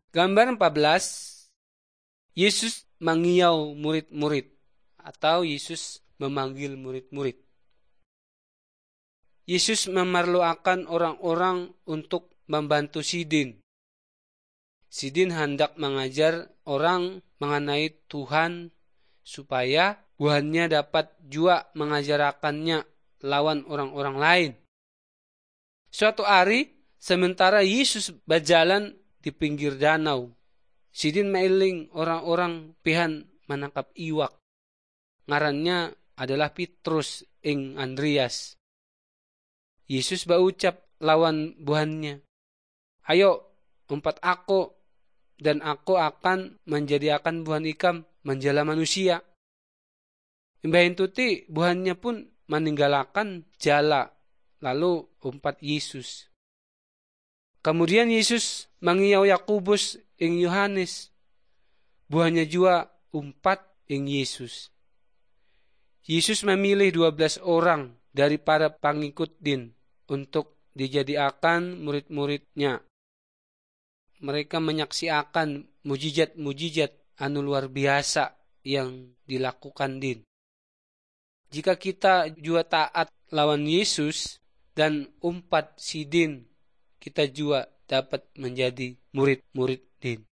Gambar 14, Yesus mengiau murid-murid atau Yesus memanggil murid-murid. Yesus memerlukan orang-orang untuk membantu Sidin. Sidin hendak mengajar orang mengenai Tuhan supaya buahnya dapat juga mengajarkannya lawan orang-orang lain. Suatu hari, sementara Yesus berjalan di pinggir danau, Sidin mailing orang-orang pihan menangkap iwak. Ngarannya adalah Petrus ing Andreas. Yesus berucap lawan buhannya, "Ayo, umpat aku, dan aku akan menjadikan buhan ikam menjala manusia." Imbahin tuti buhannya pun meninggalkan jala, lalu umpat Yesus. Kemudian Yesus mengiau Yakobus ing Yohanes. Buahnya juga umpat ing Yesus. Yesus memilih 12 orang dari para pengikut din untuk dijadikan murid-muridnya. Mereka menyaksikan mujizat-mujizat anu luar biasa yang dilakukan din. Jika kita juga taat lawan Yesus dan umpat sidin, kita juga dapat menjadi murid-murid din.